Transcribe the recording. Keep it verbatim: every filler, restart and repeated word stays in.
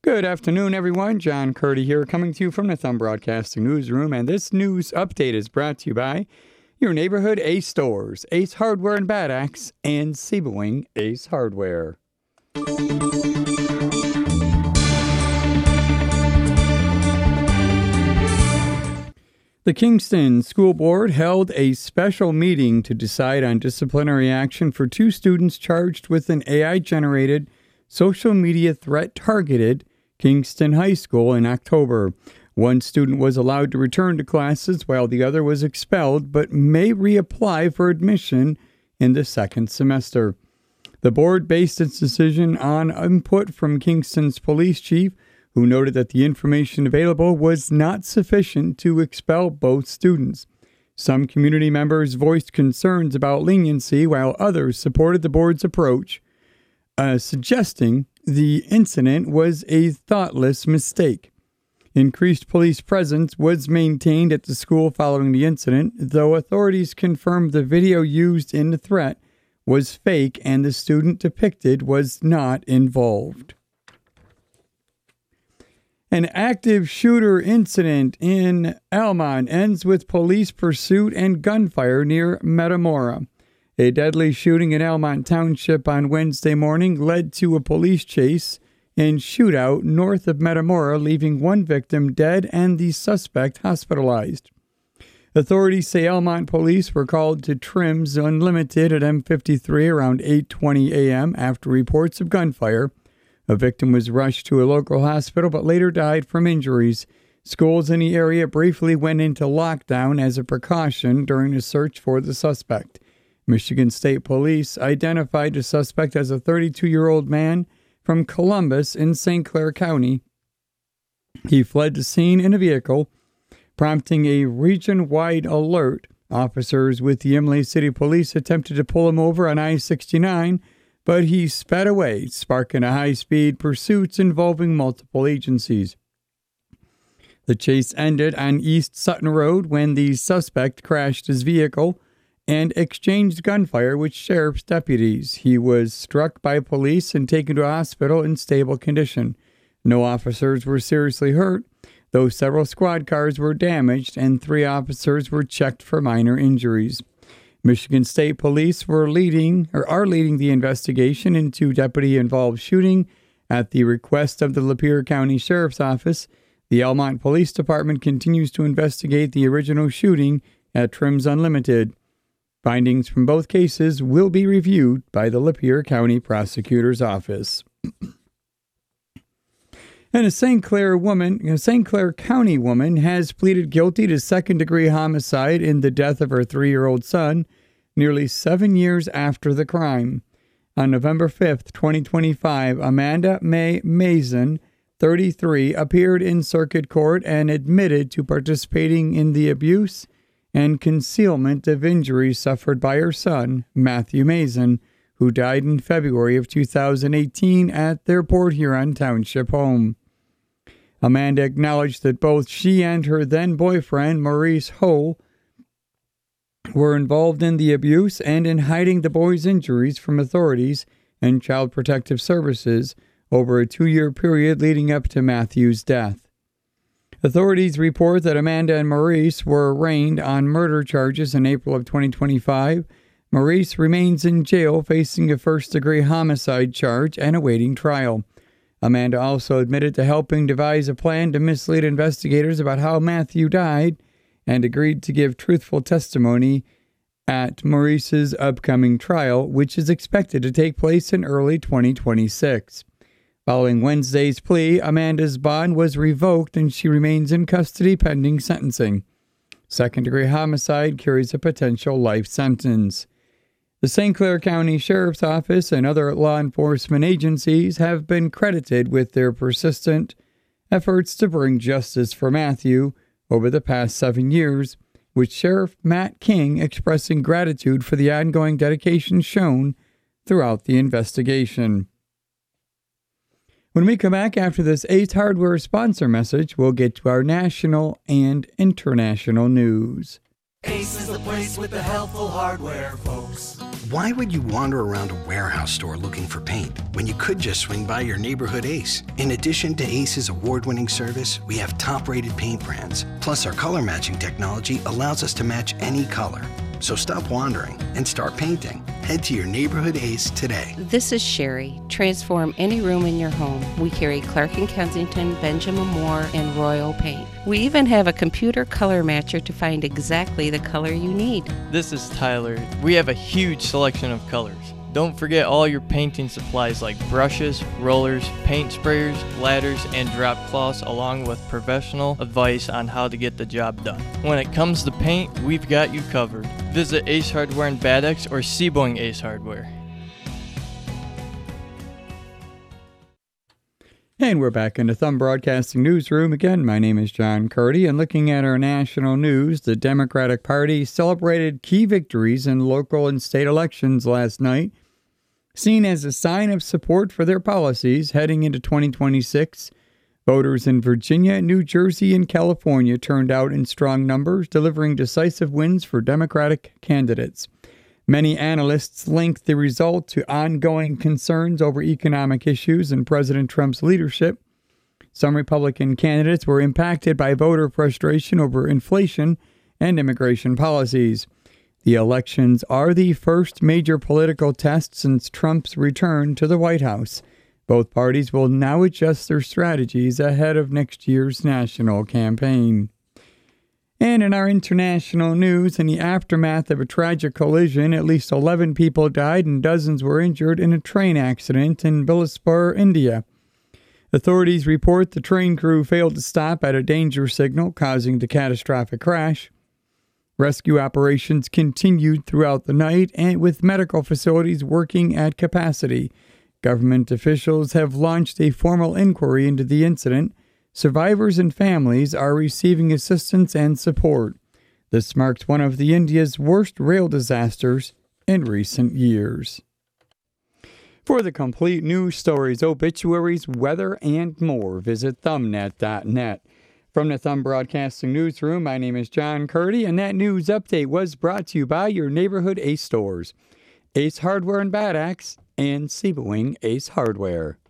Good afternoon, everyone. John Curdy here, coming to you from the Thumb Broadcasting Newsroom, and this news update is brought to you by your neighborhood Ace stores, Ace Hardware and Bad Axe, and Seaboing Ace Hardware. The Kingston School Board held a special meeting to decide on disciplinary action for two students charged with an A I-generated social media threat targeted Kingston High School in October. One student was allowed to return to classes while the other was expelled, but may reapply for admission in the second semester. The board based its decision on input from Kingston's police chief, who noted that the information available was not sufficient to expel both students. Some community members voiced concerns about leniency, while others supported the board's approach, uh, suggesting the incident was a thoughtless mistake. Increased police presence was maintained at the school following the incident, though authorities confirmed the video used in the threat was fake and the student depicted was not involved. An active shooter incident in Almont ends with police pursuit and gunfire near Metamora. A deadly shooting in Almont Township on Wednesday morning led to a police chase and shootout north of Metamora, leaving one victim dead and the suspect hospitalized. Authorities say Almont police were called to Trims Unlimited at M fifty-three around eight twenty a.m. after reports of gunfire. A victim was rushed to a local hospital but later died from injuries. Schools in the area briefly went into lockdown as a precaution during the search for the suspect. Michigan State Police identified the suspect as a thirty-two-year-old man from Columbus in Saint Clair County. He fled the scene in a vehicle, prompting a region-wide alert. Officers with the Imlay City Police attempted to pull him over on I sixty-nine, but he sped away, sparking a high-speed pursuit involving multiple agencies. The chase ended on East Sutton Road when the suspect crashed his vehicle and exchanged gunfire with sheriff's deputies. He was struck by police and taken to a hospital in stable condition. No officers were seriously hurt, though several squad cars were damaged and three officers were checked for minor injuries. Michigan State Police were leading or are leading the investigation into deputy-involved shooting at the request of the Lapeer County Sheriff's Office. The Almont Police Department continues to investigate the original shooting at Trims Unlimited. Findings from both cases will be reviewed by the Lapeer County Prosecutor's Office. And a Saint Clair woman, a Saint Clair County woman has pleaded guilty to second-degree homicide in the death of her three-year-old son nearly seven years after the crime. On November fifth, twenty twenty-five, Amanda Mae Mason, thirty-three, appeared in circuit court and admitted to participating in the abuse and concealment of injuries suffered by her son, Matthew Mason, who died in February of two thousand eighteen at their Port Huron Township home. Amanda acknowledged that both she and her then-boyfriend, Maurice Ho, were involved in the abuse and in hiding the boy's injuries from authorities and Child Protective Services over a two-year period leading up to Matthew's death. Authorities report that Amanda and Maurice were arraigned on murder charges in April of twenty twenty-five. Maurice remains in jail facing a first-degree homicide charge and awaiting trial. Amanda also admitted to helping devise a plan to mislead investigators about how Matthew died and agreed to give truthful testimony at Maurice's upcoming trial, which is expected to take place in early twenty twenty-six. Following Wednesday's plea, Amanda's bond was revoked and she remains in custody pending sentencing. Second-degree homicide carries a potential life sentence. The Saint Clair County Sheriff's Office and other law enforcement agencies have been credited with their persistent efforts to bring justice for Matthew over the past seven years, with Sheriff Matt King expressing gratitude for the ongoing dedication shown throughout the investigation. When we come back after this Ace Hardware sponsor message, we'll get to our national and international news. Ace is the place with the helpful hardware, folks. Why would you wander around a warehouse store looking for paint when you could just swing by your neighborhood Ace? In addition to Ace's award-winning service, we have top-rated paint brands. Plus, our color matching technology allows us to match any color. So stop wandering and start painting. Head to your neighborhood Ace today. This is Sherry. Transform any room in your home. We carry Clark and Kensington, Benjamin Moore, and Royal Paint. We even have a computer color matcher to find exactly the color you need. This is Tyler. We have a huge selection of colors. Don't forget all your painting supplies like brushes, rollers, paint sprayers, ladders, and drop cloths, along with professional advice on how to get the job done. When it comes to paint, we've got you covered. Visit Ace Hardware in Bad Axe or Seaboing Ace Hardware. And we're back in the Thumb Broadcasting Newsroom again. My name is John Curdy, and looking at our national news, the Democratic Party celebrated key victories in local and state elections last night, seen as a sign of support for their policies heading into twenty twenty-six. Voters in Virginia, New Jersey, and California turned out in strong numbers, delivering decisive wins for Democratic candidates. Many analysts link the result to ongoing concerns over economic issues and President Trump's leadership. Some Republican candidates were impacted by voter frustration over inflation and immigration policies. The elections are the first major political test since Trump's return to the White House. Both parties will now adjust their strategies ahead of next year's national campaign. And in our international news, in the aftermath of a tragic collision, at least eleven people died and dozens were injured in a train accident in Bilaspur, India. Authorities report the train crew failed to stop at a danger signal, causing the catastrophic crash. Rescue operations continued throughout the night, and with medical facilities working at capacity. Government officials have launched a formal inquiry into the incident. Survivors and families are receiving assistance and support. This marks one of the India's worst rail disasters in recent years. For the complete news stories, obituaries, weather, and more, visit thumbnet dot net. From the Thumb Broadcasting Newsroom, my name is John Curdy, and that news update was brought to you by your neighborhood Ace stores, Ace Hardware in Bad Axe, and Seaboing Ace Hardware.